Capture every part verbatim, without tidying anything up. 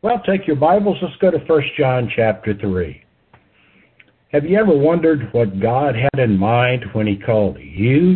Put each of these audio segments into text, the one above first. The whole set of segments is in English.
Well, take your Bibles. Let's go to First John chapter three. Have you ever wondered what God had in mind when he called you?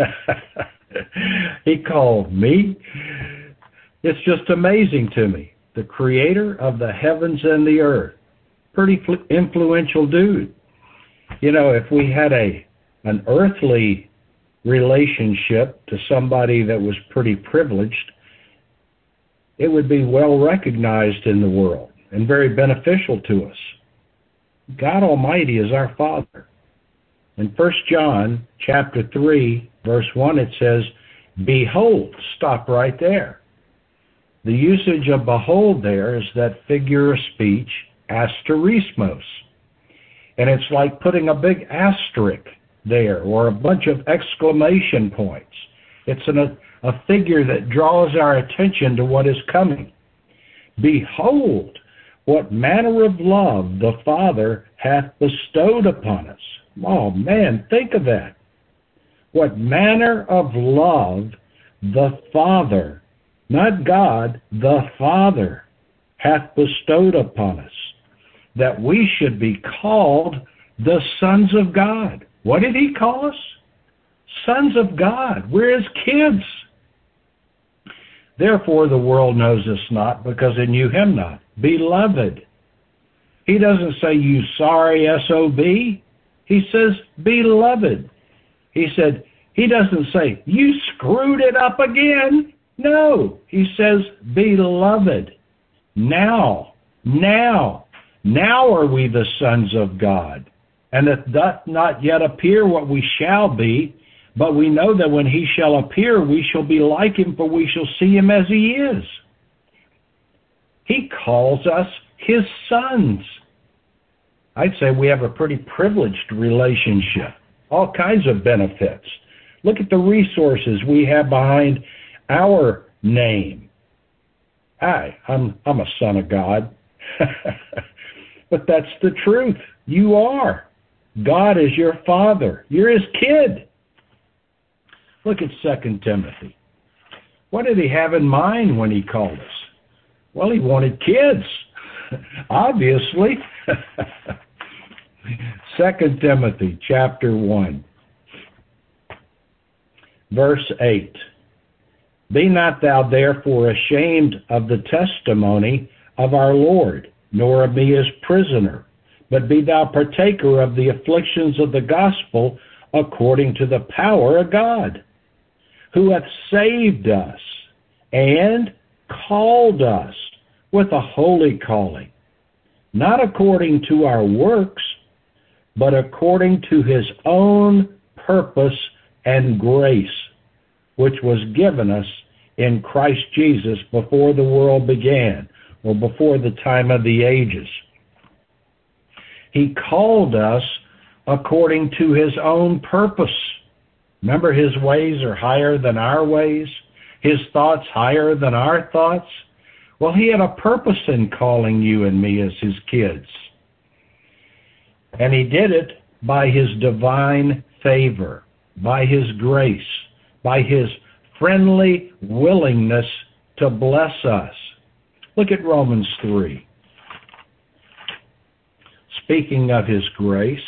He called me. It's just amazing to me. The creator of the heavens and the earth. Pretty influential dude. You know, if we had a an earthly relationship to somebody that was pretty privileged, it would be well recognized in the world and very beneficial to us. God Almighty is our Father. In First John chapter three, verse one, it says, "Behold," stop right there. The usage of behold there is that figure of speech, asterismos. And it's like putting a big asterisk there or a bunch of exclamation points. It's an, a, a figure that draws our attention to what is coming. Behold, what manner of love the Father hath bestowed upon us. Oh, man, think of that. What manner of love the Father, not God, the Father, hath bestowed upon us, that we should be called the sons of God. What did he call us? Sons of God. We're his kids. Therefore the world knows us not, because it knew him not. Beloved. He doesn't say, you sorry S O B. He says, beloved. He said, he doesn't say, you screwed it up again. No. He says, beloved. Now, now, now are we the sons of God. And it doth not yet appear what we shall be, but we know that when he shall appear, we shall be like him, for we shall see him as he is. He calls us his sons. I'd say we have a pretty privileged relationship, all kinds of benefits. Look at the resources we have behind our name. Hi, I'm, I'm a son of God. But that's the truth. You are. God is your father. You're his kid. Look at Second Timothy. What did he have in mind when he called us? Well, he wanted kids, obviously. Second Timothy chapter one, verse eight. Be not thou therefore ashamed of the testimony of our Lord, nor of me as prisoner, but be thou partaker of the afflictions of the gospel according to the power of God, who hath saved us and called us with a holy calling, not according to our works, but according to his own purpose and grace, which was given us in Christ Jesus before the world began, or before the time of the ages. He called us according to his own purpose. Remember, his ways are higher than our ways, his thoughts higher than our thoughts. Well, he had a purpose in calling you and me as his kids. And he did it by his divine favor, by his grace, by his friendly willingness to bless us. Look at Romans three. Speaking of his grace,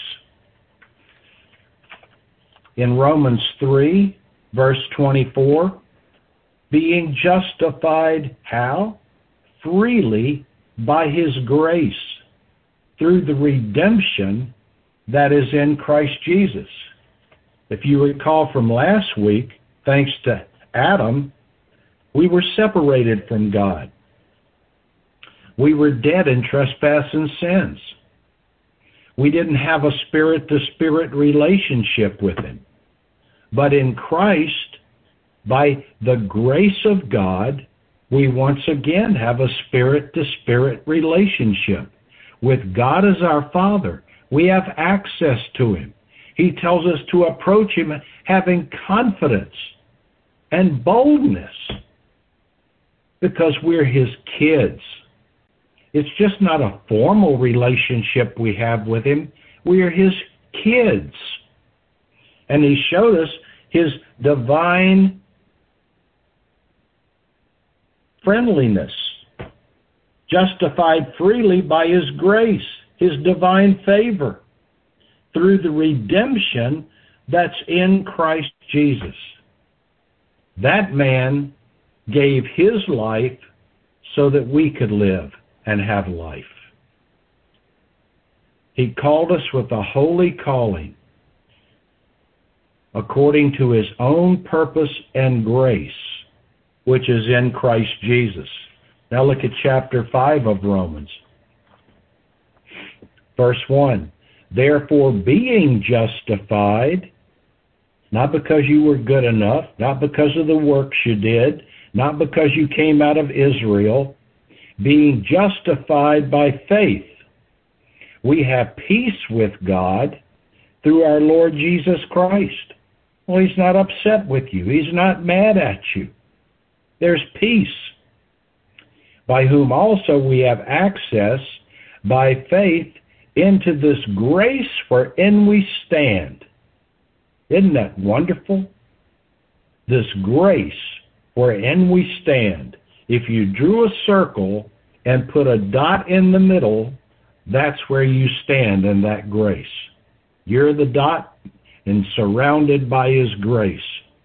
in Romans three, verse twenty-four, being justified how? Freely by his grace, through the redemption that is in Christ Jesus. If you recall from last week, thanks to Adam, we were separated from God. We were dead in trespass and sins. We didn't have a spirit-to-spirit relationship with him. But in Christ, by the grace of God, we once again have a spirit-to-spirit relationship. With God as our Father, we have access to him. He tells us to approach him having confidence and boldness because we're his kids. It's just not a formal relationship we have with him. We are his kids. And he showed us his divine friendliness. justified freely by His grace, His divine favor, through the redemption that's in Christ Jesus. That man gave his life so that we could live and have life. He called us with a holy calling, according to His own purpose and grace, which is in Christ Jesus. Now look at chapter five of Romans. Verse one. Therefore, being justified, not because you were good enough, not because of the works you did, not because you came out of Israel, being justified by faith, we have peace with God through our Lord Jesus Christ. Well, He's not upset with you. He's not mad at you. There's peace, by whom also we have access by faith into this grace wherein we stand. Isn't that wonderful? This grace wherein we stand. If you drew a circle and put a dot in the middle, that's where you stand in that grace. You're the dot and surrounded by His grace.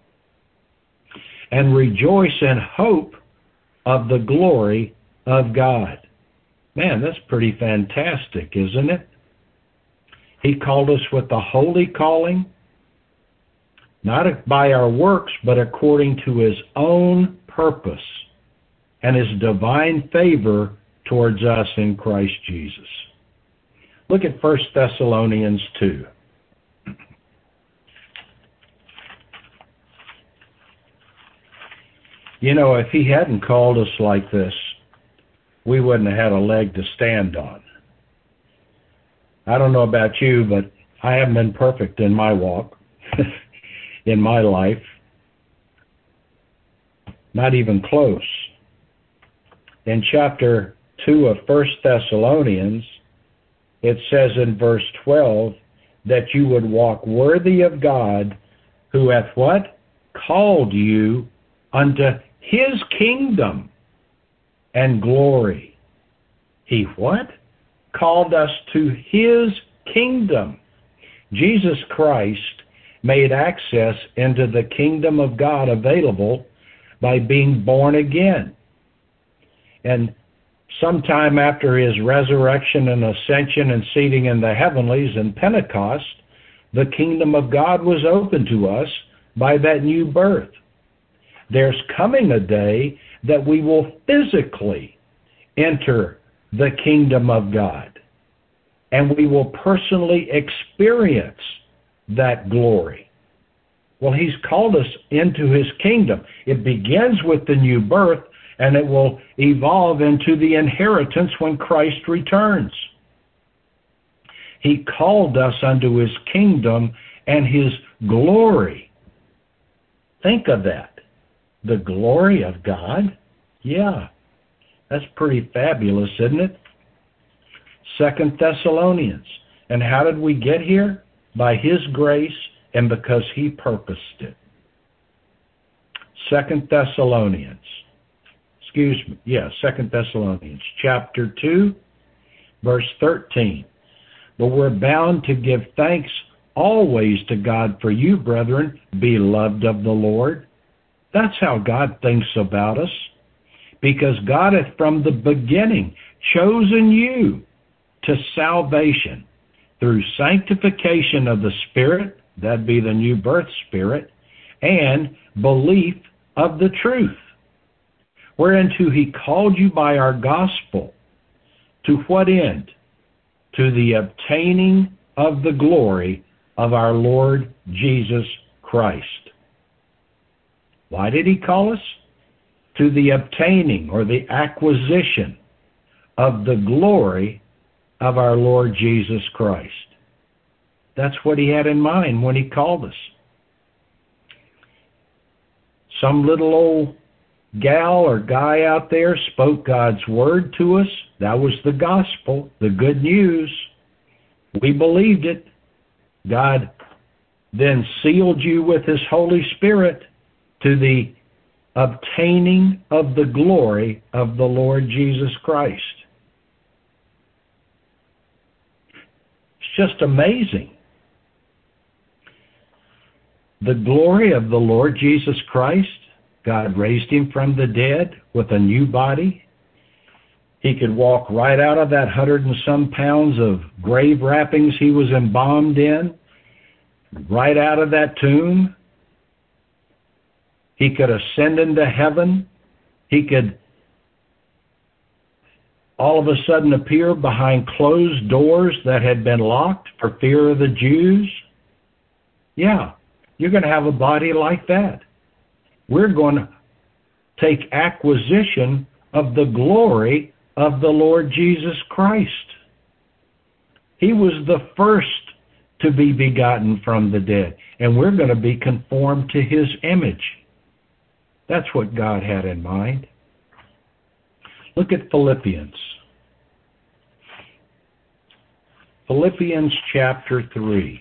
And rejoice in hope of the glory of God. Man, that's pretty fantastic, isn't it? He called us with the holy calling, not by our works, but according to His own purpose and His divine favor towards us in Christ Jesus. Look at First Thessalonians two. You know, if He hadn't called us like this, we wouldn't have had a leg to stand on. I don't know about you, but I haven't been perfect in my walk, in my life. Not even close. In chapter two of First Thessalonians, it says in verse twelve that you would walk worthy of God, who hath what? Called you unto His kingdom and glory. He what? Called us to His kingdom. Jesus Christ made access into the kingdom of God available by being born again. And sometime after His resurrection and ascension and seating in the heavenlies and Pentecost, the kingdom of God was opened to us by that new birth. There's coming a day that we will physically enter the kingdom of God, and we will personally experience that glory. Well, He's called us into His kingdom. It begins with the new birth, and it will evolve into the inheritance when Christ returns. He called us unto His kingdom and His glory. Think of that. The glory of God? Yeah, that's pretty fabulous, isn't it? Second Thessalonians. And how did we get here? By His grace and because He purposed it. Second Thessalonians. Excuse me. Yeah, Second Thessalonians chapter two, verse thirteen. But we're bound to give thanks always to God for you, brethren, beloved of the Lord. That's how God thinks about us. Because God hath from the beginning chosen you to salvation through sanctification of the Spirit, that'd be the new birth Spirit, and belief of the truth, whereunto He called you by our gospel. To what end? To the obtaining of the glory of our Lord Jesus Christ. Why did He call us? To the obtaining or the acquisition of the glory of our Lord Jesus Christ. That's what He had in mind when He called us. Some little old gal or guy out there spoke God's word to us. That was the gospel, the good news. We believed it. God then sealed you with His Holy Spirit to the obtaining of the glory of the Lord Jesus Christ. It's just amazing. The glory of the Lord Jesus Christ, God raised him from the dead with a new body. He could walk right out of that hundred and some pounds of grave wrappings he was embalmed in, right out of that tomb. He could ascend into heaven. He could all of a sudden appear behind closed doors that had been locked for fear of the Jews. Yeah, you're going to have a body like that. We're going to take acquisition of the glory of the Lord Jesus Christ. He was the first to be begotten from the dead, and we're going to be conformed to his image. That's what God had in mind. Look at Philippians. Philippians chapter three.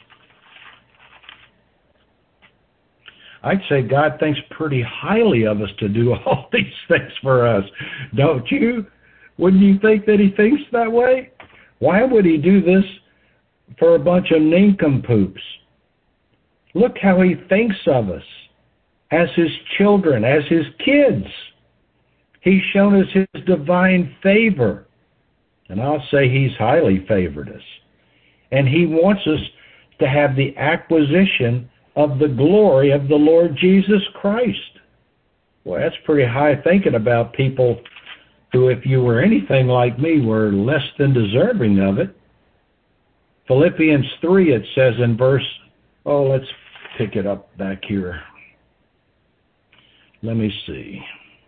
I'd say God thinks pretty highly of us to do all these things for us. Don't you? Wouldn't you think that he thinks that way? Why would he do this for a bunch of nincompoops? Look how he thinks of us as his children, as his kids. He's shown us his divine favor. And I'll say he's highly favored us. And he wants us to have the acquisition of the glory of the Lord Jesus Christ. Well, that's pretty high thinking about people who, if you were anything like me, were less than deserving of it. Philippians three, it says in verse, oh, let's pick it up back here. Let me see.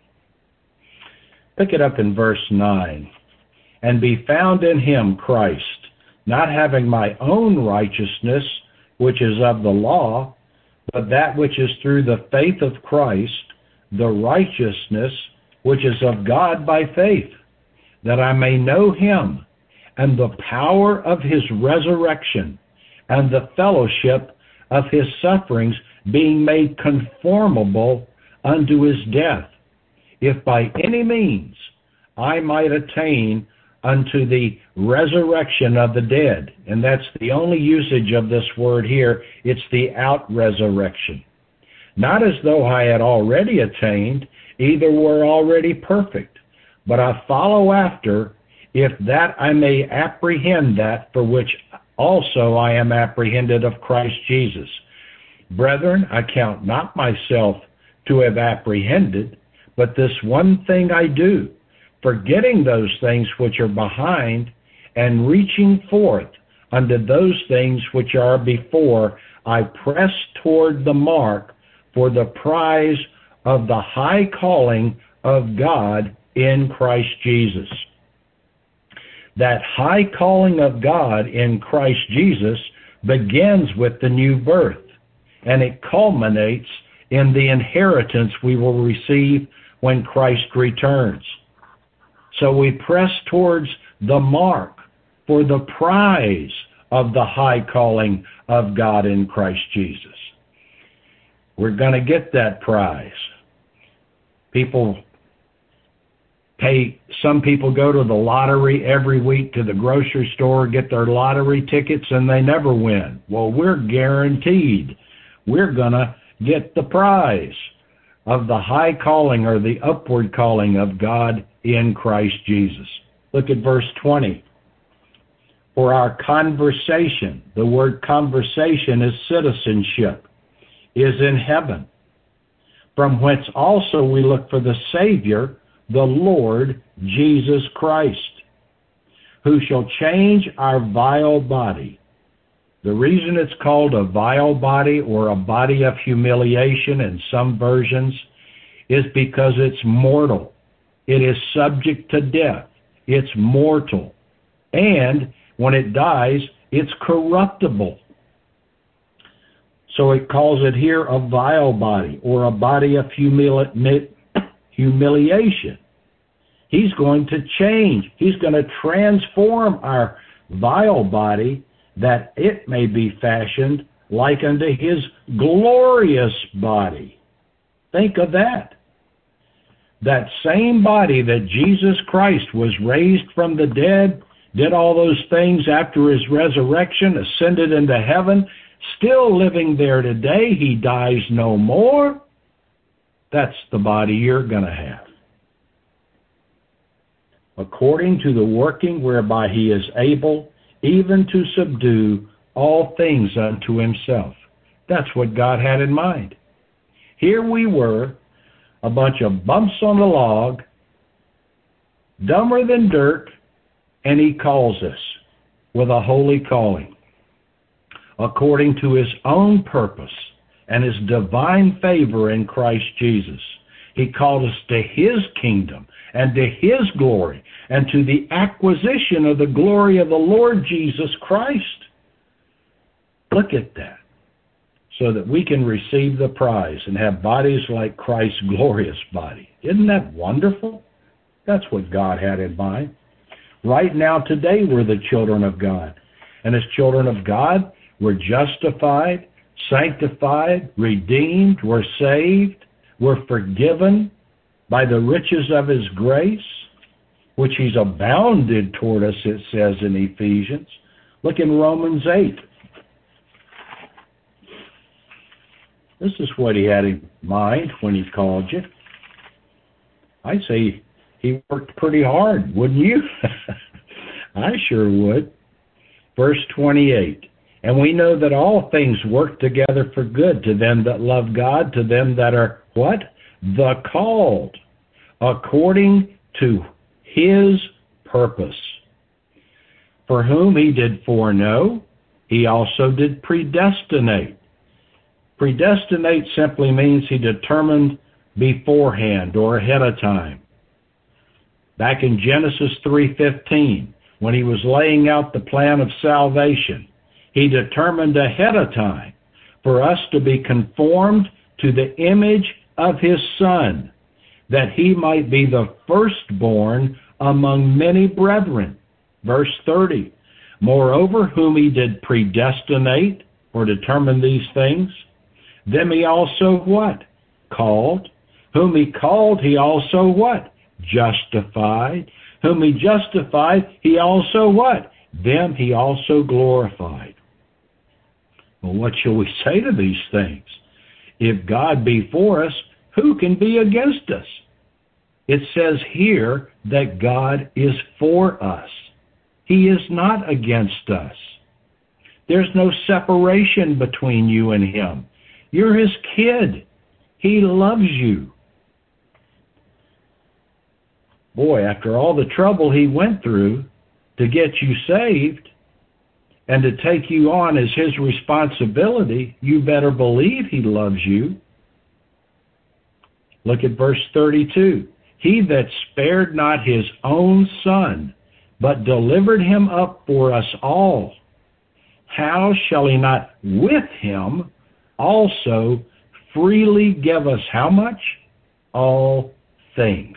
Pick it up in verse nine. And be found in him, Christ, not having my own righteousness, which is of the law, but that which is through the faith of Christ, the righteousness which is of God by faith, that I may know him, and the power of his resurrection, and the fellowship of his sufferings, being made conformable unto his death, if by any means I might attain unto the resurrection of the dead. And that's the only usage of this word here. It's the out-resurrection. Not as though I had already attained, either were already perfect, but I follow after, if that I may apprehend that for which also I am apprehended of Christ Jesus. Brethren, I count not myself to have apprehended, but this one thing I do, forgetting those things which are behind, and reaching forth unto those things which are before, I press toward the mark for the prize of the high calling of God in Christ Jesus. That high calling of God in Christ Jesus begins with the new birth, and it culminates in the inheritance we will receive when Christ returns. So we press towards the mark for the prize of the high calling of God in Christ Jesus. We're going to get that prize. People pay, some people go to the lottery every week to the grocery store, get their lottery tickets, and they never win. Well, we're guaranteed we're going to get the prize of the high calling or the upward calling of God in Christ Jesus. Look at verse twenty. For our conversation, the word conversation is citizenship, is in heaven, from whence also we look for the Savior, the Lord Jesus Christ, who shall change our vile body. The reason it's called a vile body or a body of humiliation in some versions is because it's mortal. It is subject to death. It's mortal. And when it dies, it's corruptible. So it calls it here a vile body or a body of humili- humiliation. He's going to change. He's going to transform our vile body that it may be fashioned like unto his glorious body. Think of that. That same body that Jesus Christ was raised from the dead, did all those things after his resurrection, ascended into heaven, still living there today. He dies no more. That's the body you're going to have. According to the working whereby he is able even to subdue all things unto himself. That's what God had in mind. Here we were, a bunch of bumps on the log, dumber than dirt, and he calls us with a holy calling, according to his own purpose and his divine favor in Christ Jesus. He called us to his kingdom and to his glory and to the acquisition of the glory of the Lord Jesus Christ. Look at that. So that we can receive the prize and have bodies like Christ's glorious body. Isn't that wonderful? That's what God had in mind. Right now, today, we're the children of God. And as children of God, we're justified, sanctified, redeemed, we're saved, we're forgiven by the riches of his grace, which he's abounded toward us, it says in Ephesians. Look in Romans eight. This is what he had in mind when he called you. I'd say he worked pretty hard, wouldn't you? I sure would. Verse twenty-eight. And we know that all things work together for good to them that love God, to them that are what? The called, according to his purpose. For whom he did foreknow, he also did predestinate. Predestinate simply means he determined beforehand or ahead of time. Back in Genesis three fifteen, when he was laying out the plan of salvation, he determined ahead of time for us to be conformed to the image of his Son, that he might be the firstborn among many brethren. Verse thirty, moreover, whom he did predestinate or determine these things, them he also what? Called. Whom he called, he also what? Justified. Whom he justified, he also what? Them he also glorified. Well, what shall we say to these things? If God be for us, who can be against us? It says here that God is for us. He is not against us. There's no separation between you and him. You're his kid. He loves you. Boy, after all the trouble he went through to get you saved and to take you on as his responsibility, you better believe he loves you. Look at verse thirty-two. He that spared not his own Son, but delivered him up for us all, how shall he not with him also freely give us how much? All things.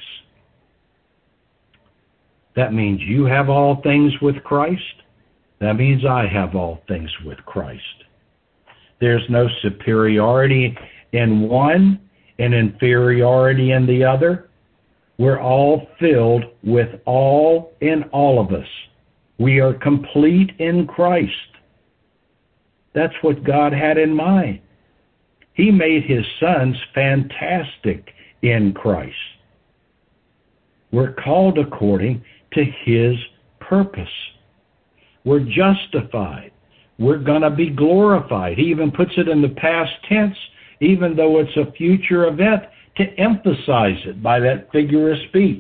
That means you have all things with Christ. That means I have all things with Christ. There's no superiority in one and inferiority in the other. We're all filled with all in all of us. We are complete in Christ. That's what God had in mind. He made his sons fantastic in Christ. We're called according to his purpose. We're justified. We're going to be glorified. He even puts it in the past tense, even though it's a future event, to emphasize it by that figure of speech.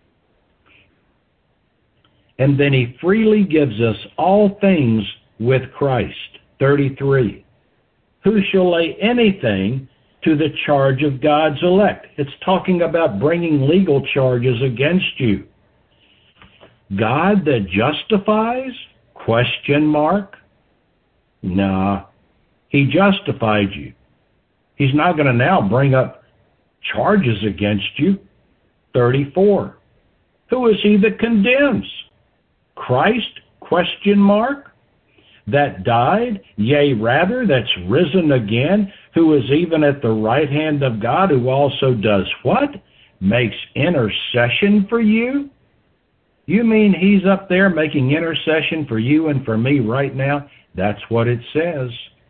And then he freely gives us all things with Christ. thirty-three. Who shall lay anything to the charge of God's elect? It's talking about bringing legal charges against you. God that justifies? Question mark. Nah, he justified you. He's not going to now bring up charges against you. thirty-four. Who is he that condemns? Christ? Question mark. That died, yea, rather, that's risen again, who is even at the right hand of God, who also does what? Makes intercession for you? You mean he's up there making intercession for you and for me right now? That's what it says.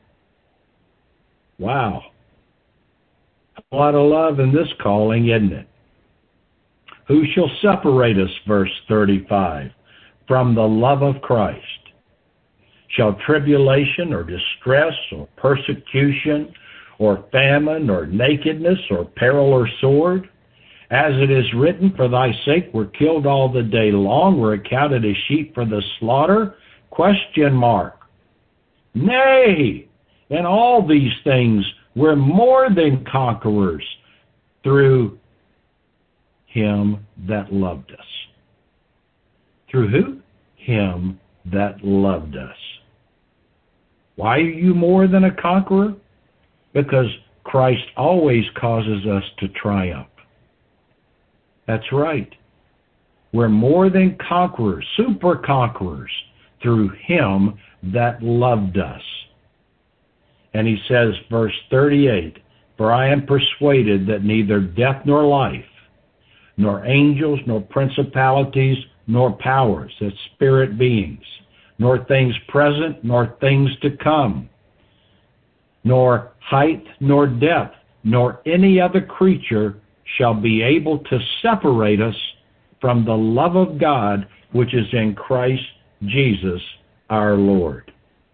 Wow. A lot of love in this calling, isn't it? Who shall separate us, verse thirty-five, from the love of Christ? Shall tribulation or distress or persecution or famine or nakedness or peril or sword? As it is written, for thy sake we're killed all the day long, we're accounted as sheep for the slaughter? Question mark. Nay, in all these things we're more than conquerors through him that loved us. Through who? Him that loved us. Why are you more than a conqueror? Because Christ always causes us to triumph. That's right. We're more than conquerors, super conquerors, through him that loved us. And he says, verse thirty-eight, for I am persuaded that neither death nor life, nor angels, nor principalities, nor powers, that's spirit beings, nor things present, nor things to come, nor height, nor depth, nor any other creature shall be able to separate us from the love of God which is in Christ Jesus our Lord.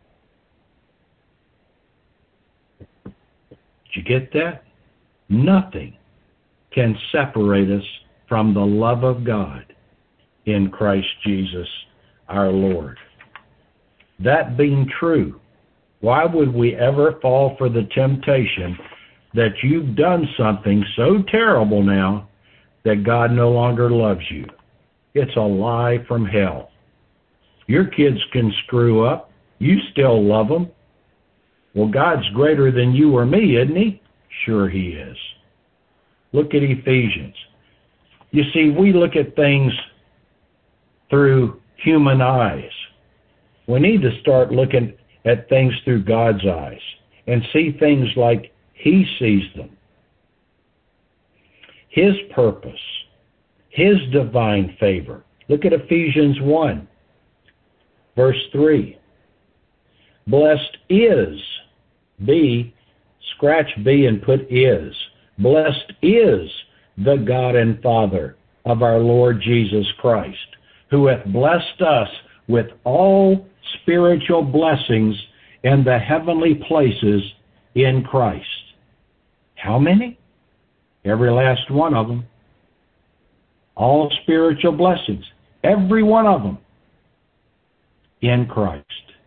Did you get that? Nothing can separate us from the love of God in Christ Jesus our Lord. That being true, why would we ever fall for the temptation that you've done something so terrible now that God no longer loves you? It's a lie from hell. Your kids can screw up. You still love them. Well, God's greater than you or me, isn't he? Sure he is. Look at Ephesians. You see, we look at things through human eyes. We need to start looking at things through God's eyes and see things like he sees them. His purpose, his divine favor. Look at Ephesians one, verse three. Blessed is, B, scratch B and put is. Blessed is the God and Father of our Lord Jesus Christ, who hath blessed us with all spiritual blessings in the heavenly places in Christ. How many? Every last one of them. All spiritual blessings. Every one of them in Christ.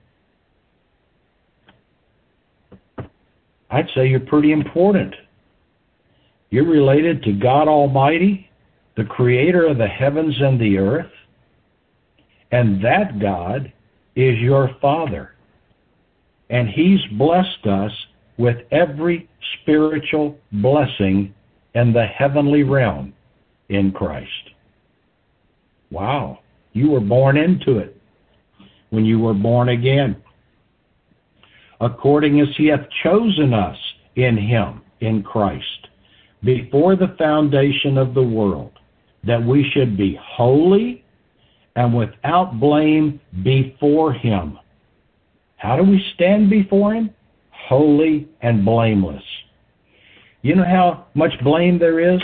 I'd say you're pretty important. You're related to God Almighty, the creator of the heavens and the earth, and that God is your Father. And he's blessed us with every spiritual blessing in the heavenly realm in Christ. Wow, you were born into it when you were born again. According as he hath chosen us in him, in Christ, before the foundation of the world, that we should be holy and without blame before him. How do we stand before him? Holy and blameless. You know how much blame there is?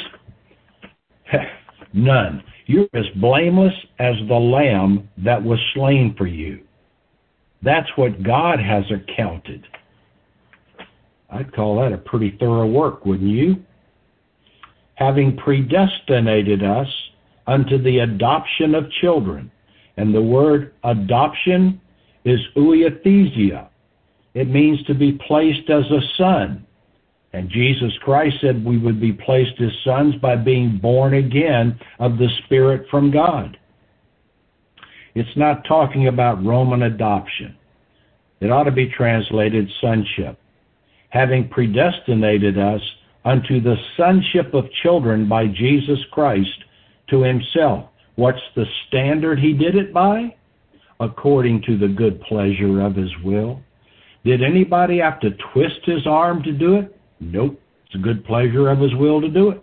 None. You're as blameless as the lamb that was slain for you. That's what God has accounted. I'd call that a pretty thorough work, wouldn't you? Having predestinated us unto the adoption of children. And the word adoption is ouiathesia. It means to be placed as a son. And Jesus Christ said we would be placed as sons by being born again of the Spirit from God. It's not talking about Roman adoption. It ought to be translated sonship. Having predestinated us unto the sonship of children by Jesus Christ to himself. What's the standard he did it by? According to the good pleasure of his will, Did anybody have to twist his arm to do it? Nope. It's a good pleasure of his will to do it.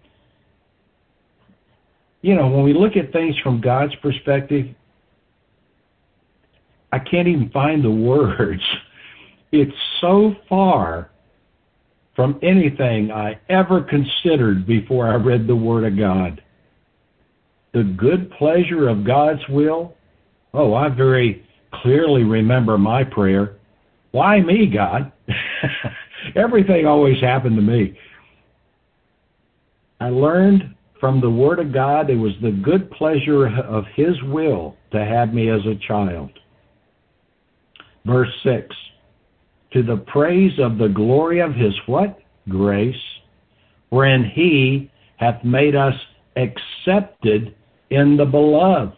You know, when we look at things from God's perspective, I can't even find the words. It's so far from anything I ever considered before I read the Word of God. The good pleasure of God's will. Oh, I very clearly remember my prayer. Why me, God? Everything always happened to me. I learned from the Word of God it was the good pleasure of His will to have me as a child. Verse six, to the praise of the glory of His what? Grace, wherein He hath made us accepted in the beloved.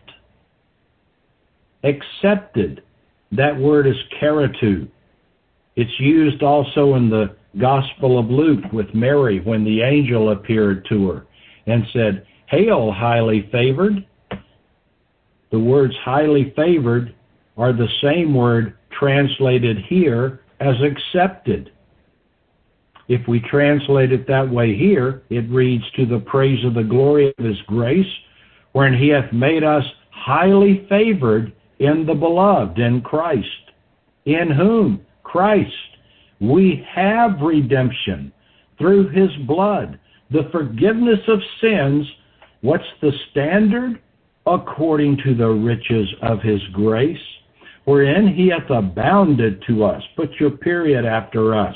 Accepted. That word is keratou. It's used also in the Gospel of Luke with Mary when the angel appeared to her and said, "Hail, highly favored." The words highly favored are the same word translated here as accepted. If we translate it that way here, it reads, to the praise of the glory of His grace, wherein He hath made us highly favored in the beloved, in Christ. In whom? Christ. We have redemption through His blood, the forgiveness of sins. What's the standard? According to the riches of His grace, wherein He hath abounded to us. Put your period after us.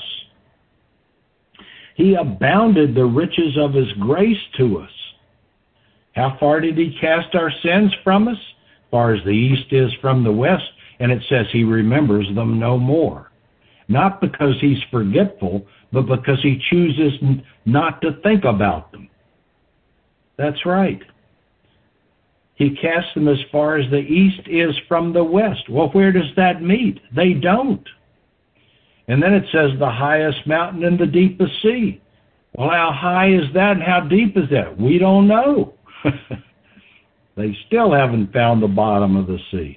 He abounded the riches of His grace to us. How far did He cast our sins from us? As far as the east is from the west, and it says He remembers them no more. Not because He's forgetful, but because He chooses n- not to think about them. That's right. He casts them as far as the east is from the west. Well, where does that meet? They don't. And then it says the highest mountain and the deepest sea. Well, how high is that and how deep is that? We don't know. They still haven't found the bottom of the sea.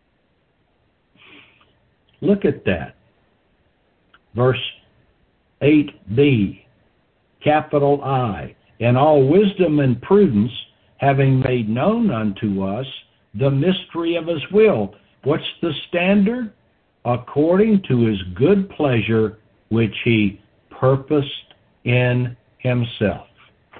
Look at that. Verse eight b, capital I, in all wisdom and prudence, having made known unto us the mystery of His will. What's the standard? According to His good pleasure, which He purposed in Himself.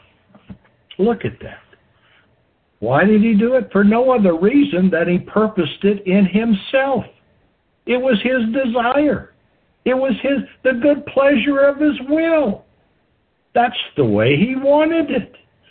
Look at that. Why did He do it? For no other reason than He purposed it in Himself. It was His desire. It was His, the good pleasure of His will. That's the way He wanted it.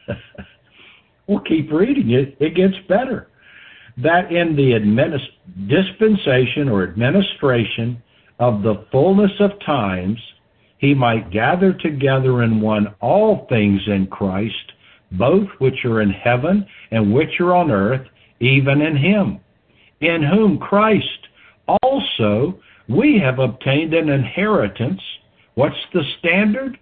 We'll keep reading it. It gets better. That in the administ- dispensation or administration of the fullness of times, He might gather together in one all things in Christ, both which are in heaven and which are on earth, even in Him, in whom Christ also we have obtained an inheritance. What's the standard?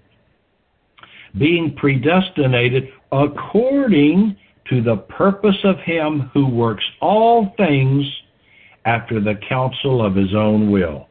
Being predestinated according to the purpose of Him who works all things after the counsel of His own will.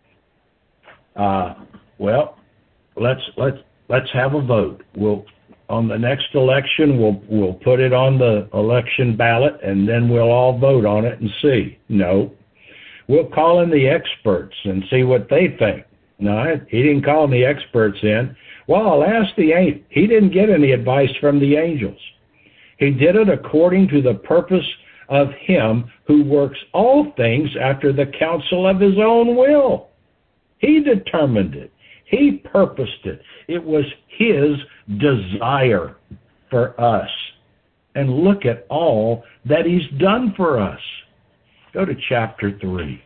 Uh, well, let's let's let's have a vote. We'll on the next election we'll we'll put it on the election ballot and then we'll all vote on it and see. No. We'll call in the experts and see what they think. No, He didn't call the experts in. Well, I'll ask the angel. He didn't get any advice from the angels. He did it according to the purpose of Him who works all things after the counsel of His own will. He determined it. He purposed it. It was His desire for us. And look at all that He's done for us. Go to chapter three.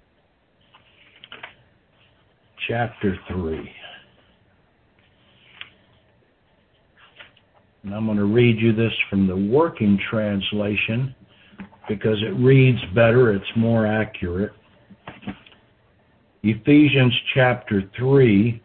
Chapter three. And I'm going to read you this from the Working Translation because it reads better, it's more accurate. Ephesians chapter three.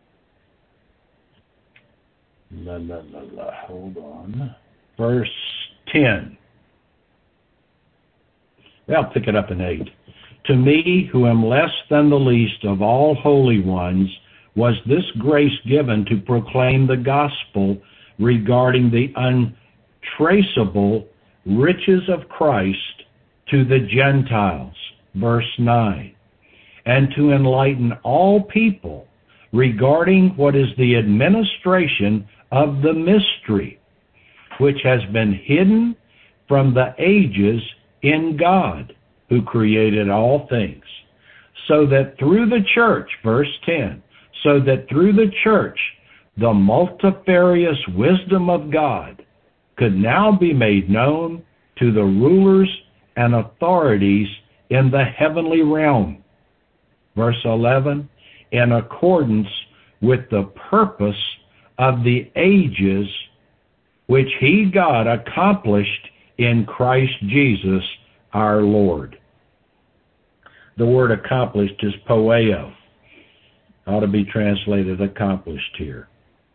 La, la, la, la, hold on. Verse ten. I'll pick it up in eight. To me, who am less than the least of all holy ones, was this grace given to proclaim the gospel regarding the untraceable riches of Christ to the Gentiles. Verse nine. And to enlighten all people regarding what is the administration of the mystery, which has been hidden from the ages in God, who created all things, so that through the church, verse ten, so that through the church the multifarious wisdom of God could now be made known to the rulers and authorities in the heavenly realm. Verse eleven, in accordance with the purpose of the ages which he, God, accomplished in Christ Jesus our Lord. The word accomplished is poeo. Ought to be translated accomplished here.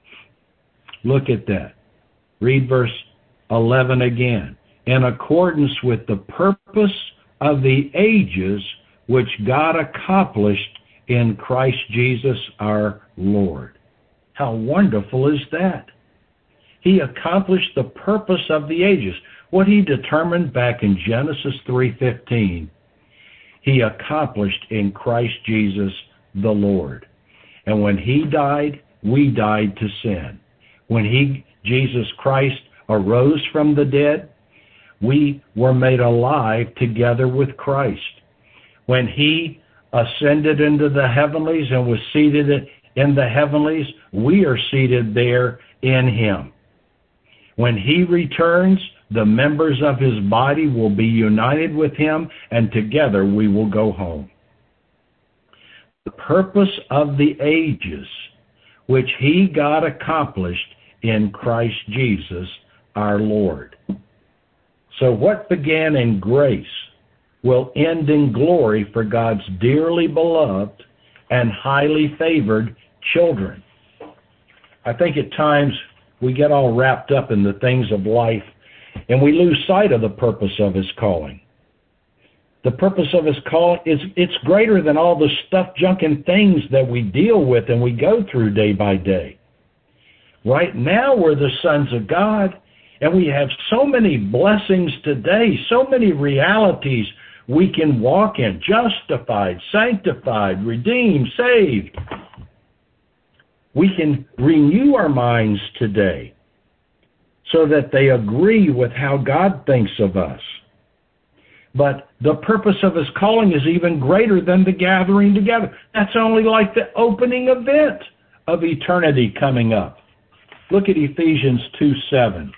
Look at that. Read verse eleven again. In accordance with the purpose of the ages which God accomplished in Christ Jesus our Lord. How wonderful is that? He accomplished the purpose of the ages. What he determined back in Genesis three fifteen, he accomplished in Christ Jesus the Lord. And when he died, we died to sin. When he, Jesus Christ, arose from the dead, we were made alive together with Christ. When he ascended into the heavenlies and was seated in the heavenlies, we are seated there in him. When he returns, the members of his body will be united with him, and together we will go home. The purpose of the ages, which he, God, accomplished in Christ Jesus our Lord. So what began in grace will end in glory for God's dearly beloved and highly favored children. I think at times we get all wrapped up in the things of life and we lose sight of the purpose of his calling. The purpose of his call is it's greater than all the stuff, junk, and things that we deal with and we go through day by day. Right now we're the sons of God, and we have so many blessings today, so many realities we can walk in, justified, sanctified, redeemed, saved. We can renew our minds today so that they agree with how God thinks of us. But the purpose of his calling is even greater than the gathering together. That's only like the opening event of eternity coming up. Look at Ephesians two seven.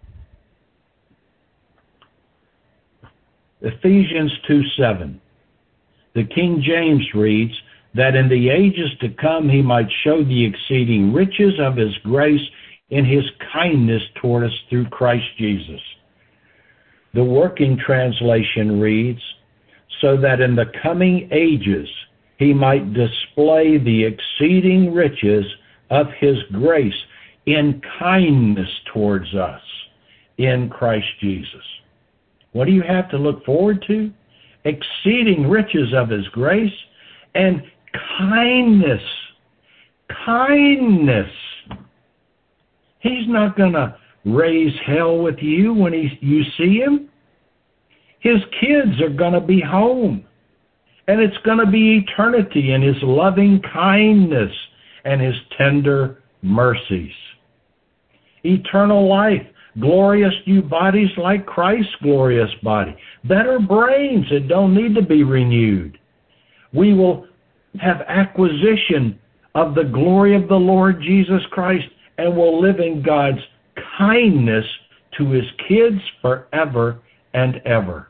Ephesians two seven. The King James reads, that in the ages to come he might show the exceeding riches of his grace in his kindness toward us through Christ Jesus. The Working Translation reads, so that in the coming ages he might display the exceeding riches of his grace in kindness towards us in Christ Jesus. What do you have to look forward to? Exceeding riches of his grace and kindness. Kindness. He's not going to raise hell with you when he, you see him. His kids are going to be home. And it's going to be eternity in his loving kindness and his tender mercies. Eternal life. Glorious new bodies like Christ's glorious body. Better brains that don't need to be renewed. We will have acquisition of the glory of the Lord Jesus Christ and will live in God's kindness to his kids forever and ever.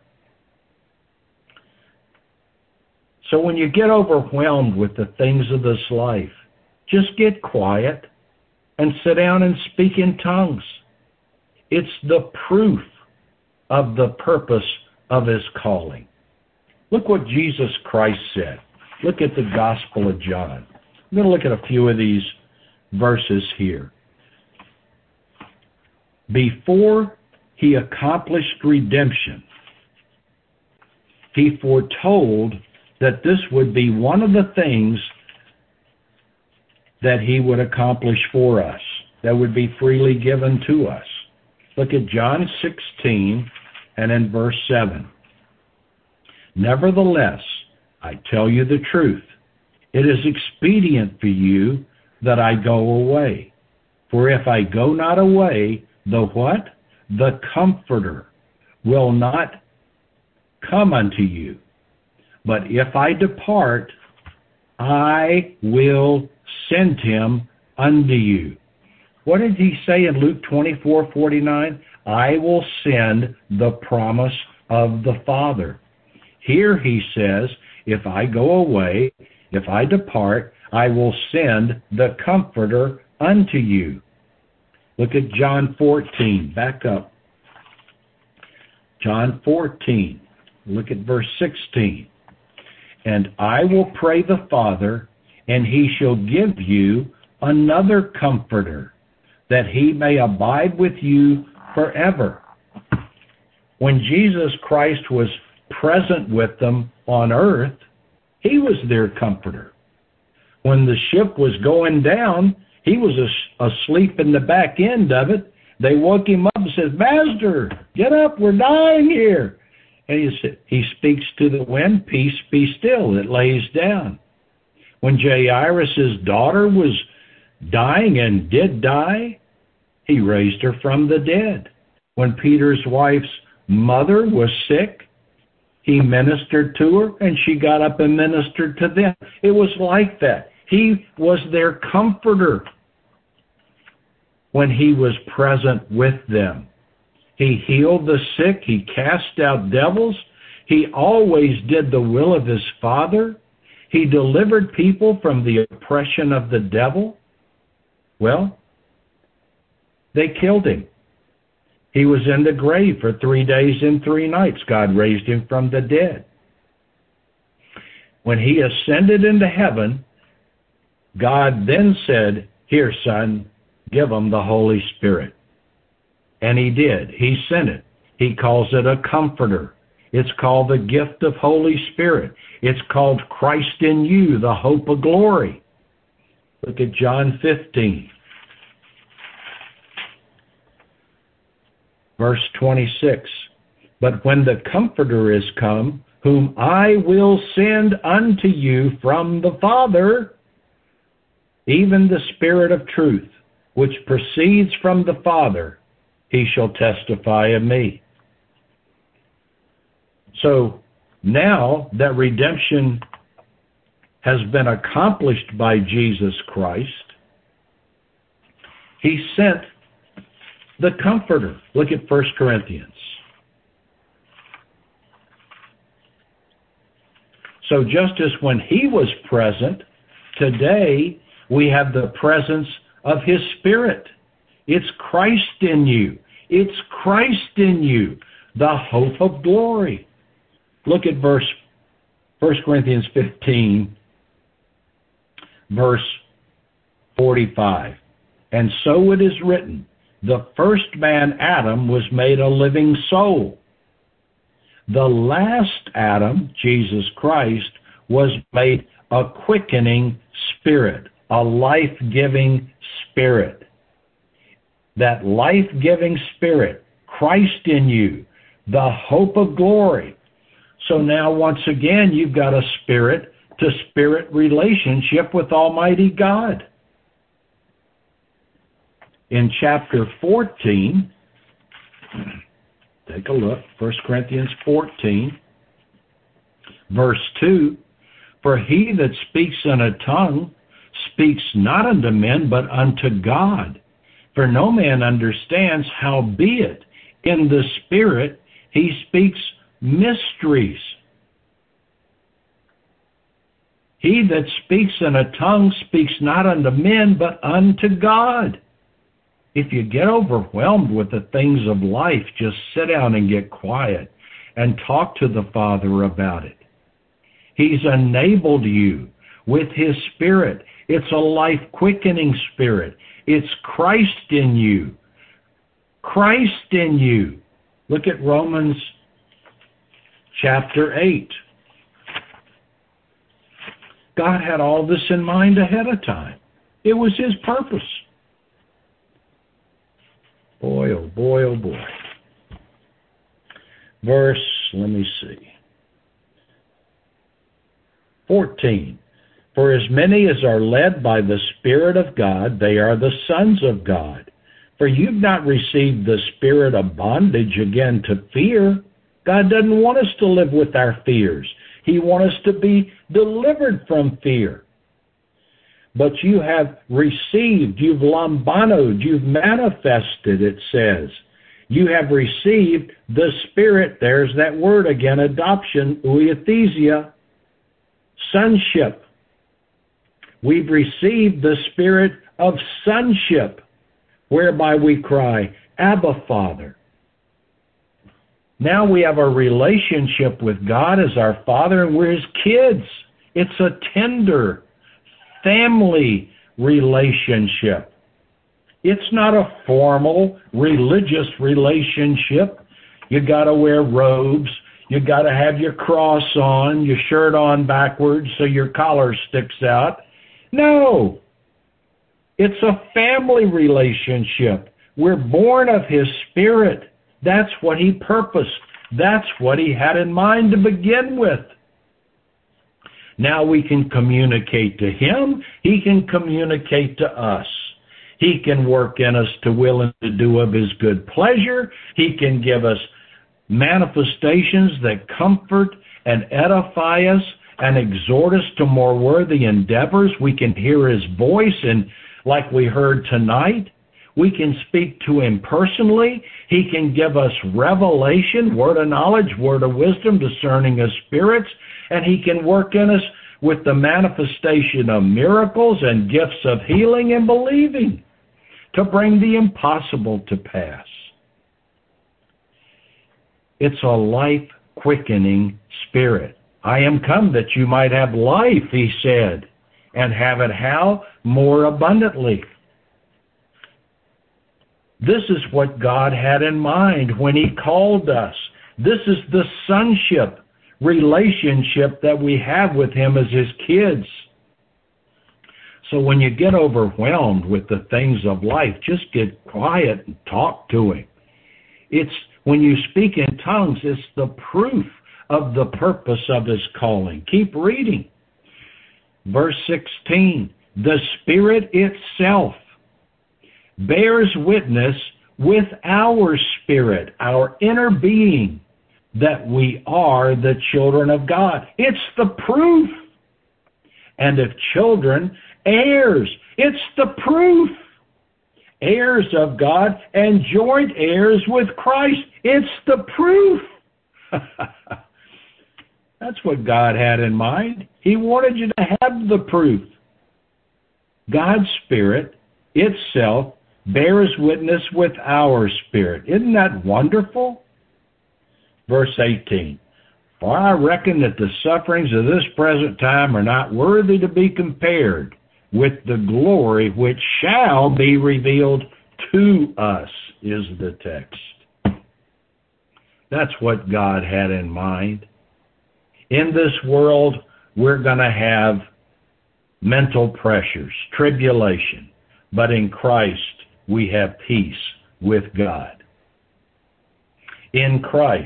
So when you get overwhelmed with the things of this life, just get quiet and sit down and speak in tongues. It's the proof of the purpose of his calling. Look what Jesus Christ said. Look at the Gospel of John. I'm going to look at a few of these verses here. Before he accomplished redemption, he foretold that this would be one of the things that he would accomplish for us, that would be freely given to us. Look at John sixteen and in verse seven. Nevertheless, I tell you the truth. It is expedient for you that I go away. For if I go not away, the what? The Comforter will not come unto you. But if I depart, I will send him unto you. What did he say in Luke twenty-four forty-nine? I will send the promise of the Father. Here he says, if I go away, if I depart, I will send the Comforter unto you. Look at John fourteen. Back up. John fourteen. Look at verse sixteen. And I will pray the Father, and he shall give you another Comforter, that he may abide with you forever. When Jesus Christ was present with them on earth, he was their Comforter. When the ship was going down, he was asleep in the back end of it. They woke him up and said, Master, get up, we're dying here. And he, he speaks to the wind, peace, be still. It lays down. When Jairus' daughter was dying and did die, he raised her from the dead. When Peter's wife's mother was sick, he ministered to her, and she got up and ministered to them. It was like that. He was their Comforter when he was present with them. He healed the sick. He cast out devils. He always did the will of his Father. He delivered people from the oppression of the devil. Well, they killed him. He was in the grave for three days and three nights. God raised him from the dead. When he ascended into heaven, God then said, here, son, give them the Holy Spirit. And he did. He sent it. He calls it a Comforter. It's called the gift of Holy Spirit. It's called Christ in you, the hope of glory. Look at John fifteen. Verse twenty-six. But when the Comforter is come, whom I will send unto you from the Father, even the Spirit of truth, which proceeds from the Father, he shall testify of me. So now that redemption has been accomplished by Jesus Christ, he sent the Comforter. Look at First Corinthians. So just as when he was present, today we have the presence of his Spirit. It's Christ in you. It's Christ in you, the hope of glory. Look at verse First Corinthians fifteen, verse forty-five. And so it is written, the first man, Adam, was made a living soul. The last Adam, Jesus Christ, was made a quickening spirit, a life-giving spirit. That life-giving spirit, Christ in you, the hope of glory. So now, once again, you've got a spirit-to-spirit relationship with Almighty God. In chapter fourteen, take a look, First Corinthians fourteen, verse two, for he that speaks in a tongue speaks not unto men, but unto God. For no man understands, howbeit in the Spirit he speaks mysteries. He that speaks in a tongue speaks not unto men, but unto God. If you get overwhelmed with the things of life, just sit down and get quiet and talk to the Father about it. He's enabled you with his Spirit. It's a life-quickening Spirit. It's Christ in you. Christ in you. Look at Romans chapter eight. God had all this in mind ahead of time. It was His purpose. Boy, oh boy, oh boy. Verse, let me see. fourteen. For as many as are led by the Spirit of God, they are the sons of God. For you've not received the spirit of bondage again to fear. God doesn't want us to live with our fears. He wants us to be delivered from fear. But you have received, you've lambanoed, you've manifested, it says. You have received the Spirit, there's that word again, adoption, outhesia, sonship. We've received the Spirit of sonship, whereby we cry, Abba, Father. Now we have a relationship with God as our Father, and we're His kids. It's a tender family relationship. It's not a formal religious relationship. You got to wear robes. You got to have your cross on, your shirt on backwards so your collar sticks out. No. It's a family relationship. We're born of His Spirit. That's what He purposed. That's what He had in mind to begin with. Now we can communicate to Him. He can communicate to us. He can work in us to will and to do of His good pleasure. He can give us manifestations that comfort and edify us and exhort us to more worthy endeavors. We can hear His voice, and like we heard tonight, we can speak to Him personally. He can give us revelation, word of knowledge, word of wisdom, discerning of spirits, and He can work in us with the manifestation of miracles and gifts of healing and believing to bring the impossible to pass. It's a life-quickening Spirit. I am come that you might have life, He said, and have it how? More abundantly. This is what God had in mind when He called us. This is the sonship relationship that we have with Him as His kids. So when you get overwhelmed with the things of life, just get quiet and talk to Him. It's when you speak in tongues, it's the proof of the purpose of His calling. Keep reading. Verse sixteen, the Spirit itself bears witness with our spirit, our inner being, that we are the children of God. It's the proof. And if children, heirs. It's the proof. Heirs of God and joint heirs with Christ. It's the proof. That's what God had in mind. He wanted you to have the proof. God's Spirit itself bears witness with our spirit. Isn't that wonderful? Verse eighteen, for I reckon that the sufferings of this present time are not worthy to be compared with the glory which shall be revealed to us, is the text. That's what God had in mind. In this world, we're going to have mental pressures, tribulation, but in Christ, we have peace with God. In Christ,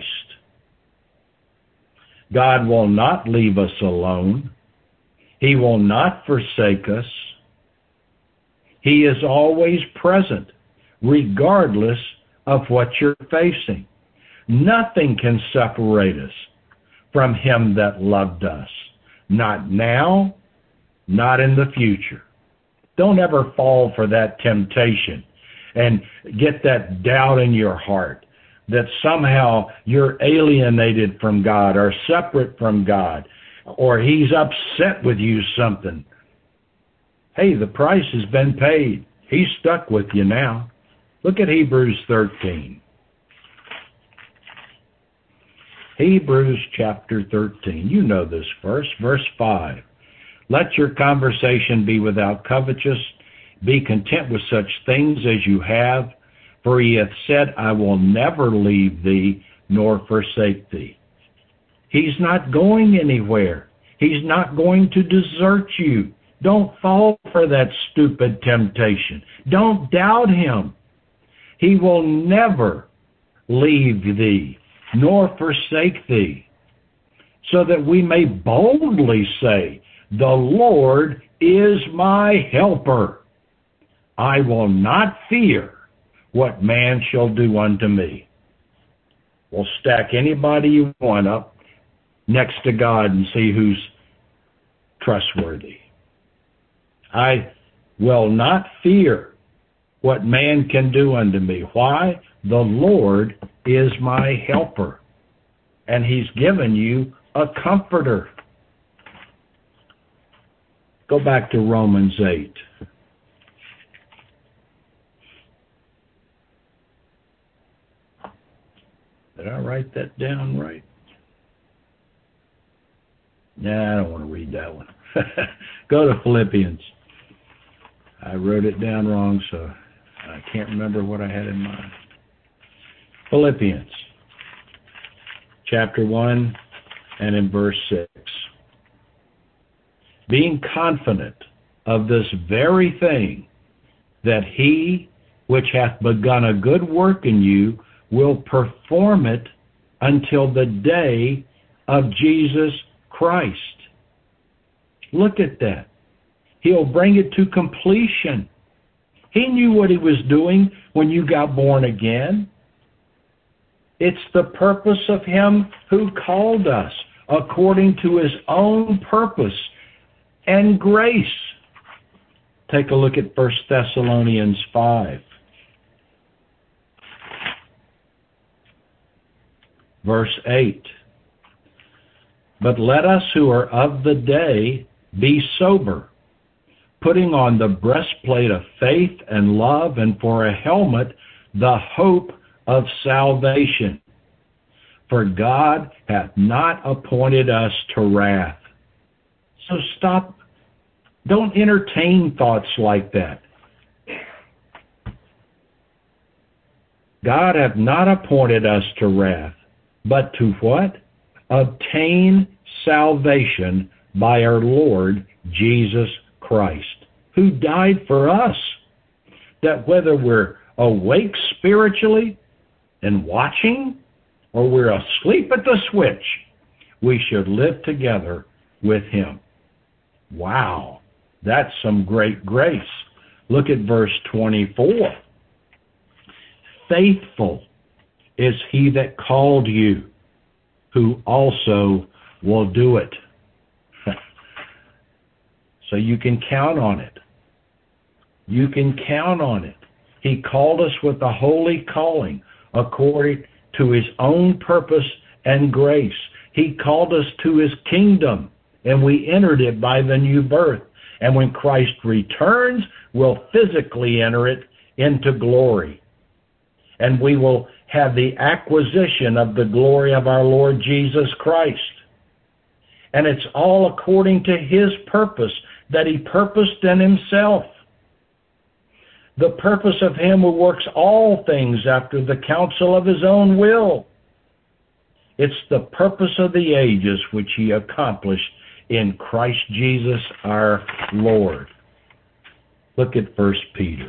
God will not leave us alone. He will not forsake us. He is always present, regardless of what you're facing. Nothing can separate us from Him that loved us. Not now, not in the future. Don't ever fall for that temptation and get that doubt in your heart that somehow you're alienated from God or separate from God or He's upset with you something. Hey, the price has been paid. He's stuck with you now. Look at Hebrews thirteen. Hebrews chapter thirteen. You know this verse. Verse five. Let your conversation be without covetousness. Be content with such things as you have. For He hath said, I will never leave thee nor forsake thee. He's not going anywhere. He's not going to desert you. Don't fall for that stupid temptation. Don't doubt Him. He will never leave thee, nor forsake thee, so that we may boldly say, the Lord is my helper. I will not fear what man shall do unto me. We'll stack anybody you want up next to God and see who's trustworthy. I will not fear what man can do unto me. Why? The Lord is my helper, and He's given you a comforter. Go back to Romans eight. Did I write that down right? Nah, I don't want to read that one. Go to Philippians. I wrote it down wrong, so I can't remember what I had in mind. Philippians, chapter one, and in verse six. Being confident of this very thing, that He which hath begun a good work in you will perform it until the day of Jesus Christ. Look at that. He'll bring it to completion. He knew what He was doing when you got born again. It's the purpose of Him who called us according to His own purpose and grace. Take a look at First Thessalonians five. Verse eight. But let us who are of the day be sober, putting on the breastplate of faith and love, and for a helmet the hope of salvation. For God hath not appointed us to wrath. So stop. Don't entertain thoughts like that. God hath not appointed us to wrath, but to what? Obtain salvation by our Lord Jesus Christ, who died for us, that whether we're awake spiritually and watching, or we're asleep at the switch, we should live together with Him. Wow, that's some great grace. Look at verse twenty-four. Faithful is He that called you, who also will do it. So you can count on it. You can count on it. He called us with a holy calling according to His own purpose and grace. He called us to His kingdom, and we entered it by the new birth. And when Christ returns, we'll physically enter it into glory. And we will have the acquisition of the glory of our Lord Jesus Christ. And it's all according to His purpose that He purposed in Himself. The purpose of Him who works all things after the counsel of His own will. It's the purpose of the ages which He accomplished in Christ Jesus our Lord. Look at First Peter.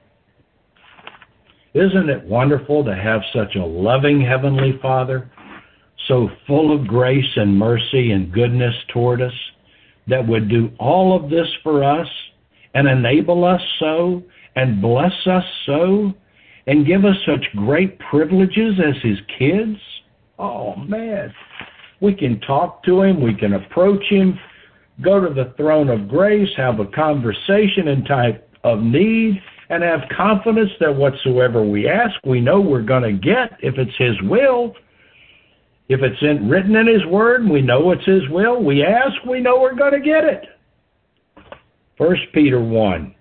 Isn't it wonderful to have such a loving Heavenly Father, so full of grace and mercy and goodness toward us, that would do all of this for us and enable us so and bless us so and give us such great privileges as His kids? Oh, man. We can talk to Him. We can approach Him, go to the throne of grace, have a conversation in time of need, and have confidence that whatsoever we ask, we know we're going to get if it's His will. If it's in, written in His Word, we know it's His will. We ask, we know we're going to get it. First Peter one,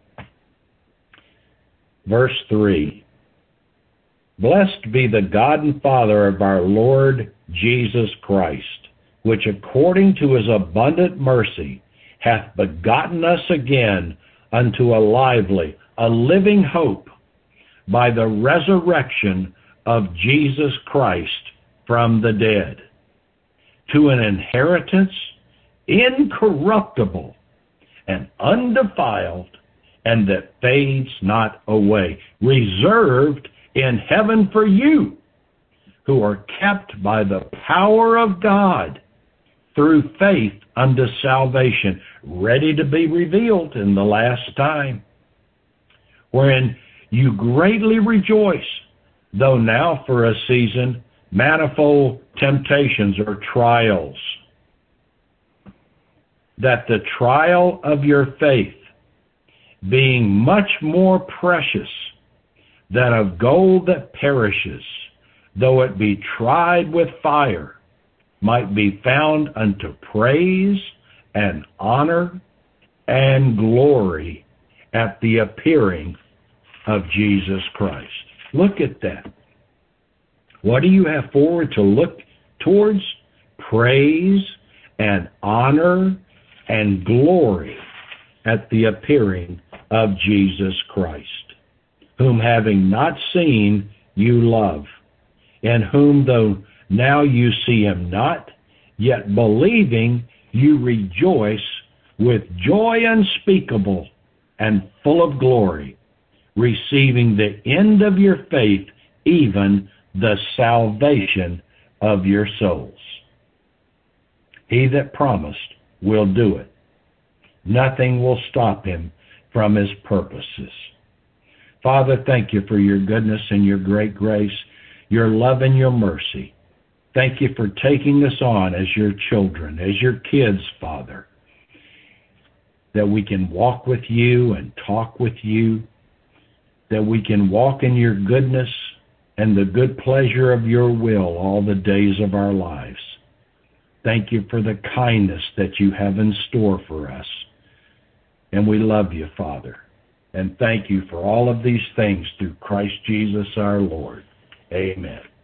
verse three. Blessed be the God and Father of our Lord Jesus Christ, which according to His abundant mercy hath begotten us again unto a lively, a living hope, by the resurrection of Jesus Christ from the dead, to an inheritance incorruptible and undefiled, and that fades not away, reserved in heaven for you, who are kept by the power of God through faith unto salvation, ready to be revealed in the last time, wherein you greatly rejoice, though now for a season manifold temptations or trials, that the trial of your faith, being much more precious than of gold that perishes, though it be tried with fire, might be found unto praise and honor and glory at the appearing of Jesus Christ. Look at that. What do you have forward to look towards? Praise and honor and glory at the appearing of Jesus Christ, whom having not seen you love, in whom though now you see him not, yet believing you rejoice with joy unspeakable and full of glory, receiving the end of your faith, even the salvation of your souls. He that promised will do it. Nothing will stop him from his purposes. Father, thank you for your goodness and your great grace, your love and your mercy. Thank you for taking us on as your children, as your kids, Father, that we can walk with you and talk with you, that we can walk in your goodness and the good pleasure of your will all the days of our lives. Thank you for the kindness that you have in store for us. And we love you, Father. And thank you for all of these things through Christ Jesus our Lord. Amen.